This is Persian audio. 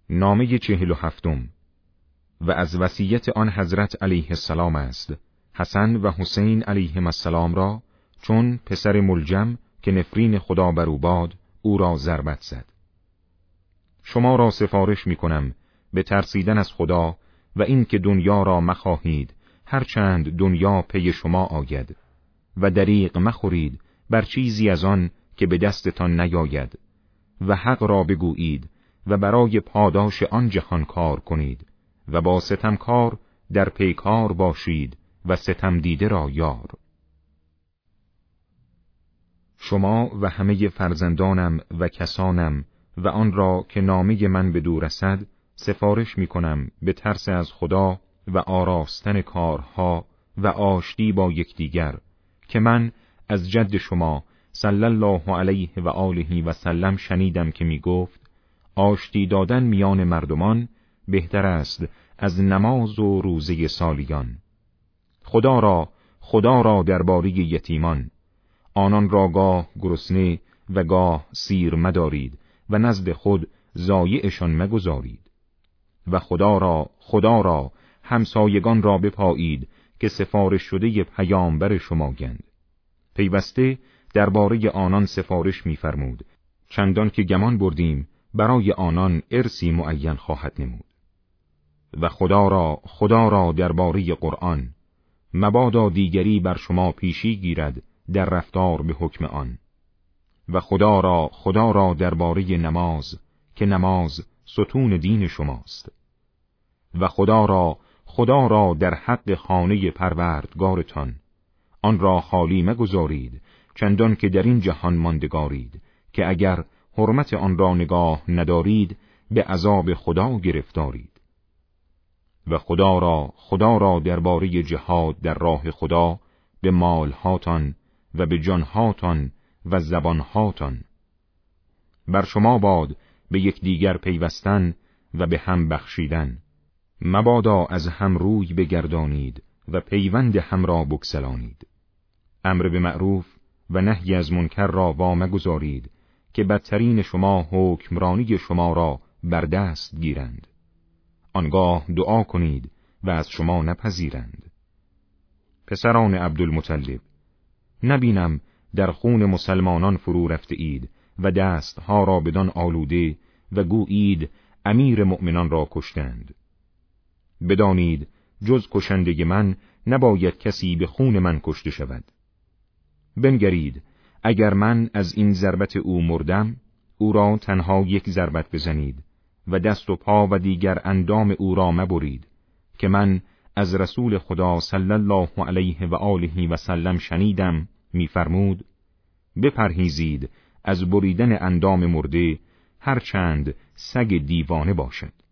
نامه 47 و از وصیت آن حضرت علیه السلام است حسن و حسین علیهم السلام را چون پسر ملجم که نفرین خدا بر او باد او را ضربت زد. شما را سفارش می کنم به ترسیدن از خدا و این که دنیا را مخواهید هرچند دنیا پی شما آید و دریغ مخورید بر چیزی از آن که به دستتان نیاید و حق را بگویید و برای پاداش آن جهان کار کنید و با ستمکار در پیکار باشید و ستم دیده را یار. شما و همه فرزندانم و کسانم و آن را که نامه من به دور رسد سفارش می کنم به ترس از خدا و آراستن کارها و آشتی با یکدیگر که من از جد شما صلی الله علیه و آله و سلم شنیدم که می گفت آشتی دادن میان مردمان بهتر است از نماز و روزه سالیان. خدا را درباره یتیمان آنان را گاه گرسنه و گاه سیر مدارید و نزد خود ضایعشان مگذارید و خدا را همسایگان را بپایید که سفارش شده پیامبر شماگند. پیوسته درباره آنان سفارش می‌فرمود چندان که گمان بردیم برای آنان ارثی معین خواهد نمود. و خدا را درباره قرآن مبادا دیگری بر شما پیشی گیرد در رفتار به حکم آن. و خدا را درباره نماز که نماز ستون دین شماست. و خدا را در حق خانه پروردگارتان آن را خالی مگذارید چندان که در این جهان ماندگارید که اگر حرمت آن را نگاه ندارید به عذاب خدا گرفتارید. و خدا را درباره جهاد در راه خدا به مالهاتان و به جانهاتان و زبانهاتان. بر شما باد به یکدیگر پیوستن و به هم بخشیدن. مبادا از هم روی بگردانید و پیوند هم را بگسلانید. امر به معروف و نهی از منکر را وامگذارید که بدترین شما حکمرانی شما را بر دست گیرند. آنگاه دعا کنید و از شما نپذیرند. پسران عبدالمطلب، نبینم در خون مسلمانان فرو رفته اید و دستها را بدان آلوده و گویید امیر مؤمنان را کشتند. بدانید جز کشنده من نباید کسی به خون من کشته شود. بنگرید اگر من از این ضربت او مردم او را تنها یک ضربت بزنید و دست و پا و دیگر اندام او را مبرید که من از رسول خدا صلی الله علیه و آله و سلم شنیدم می‌فرمود بپرهیزید از بریدن اندام مرده هرچند سگ دیوانه باشد.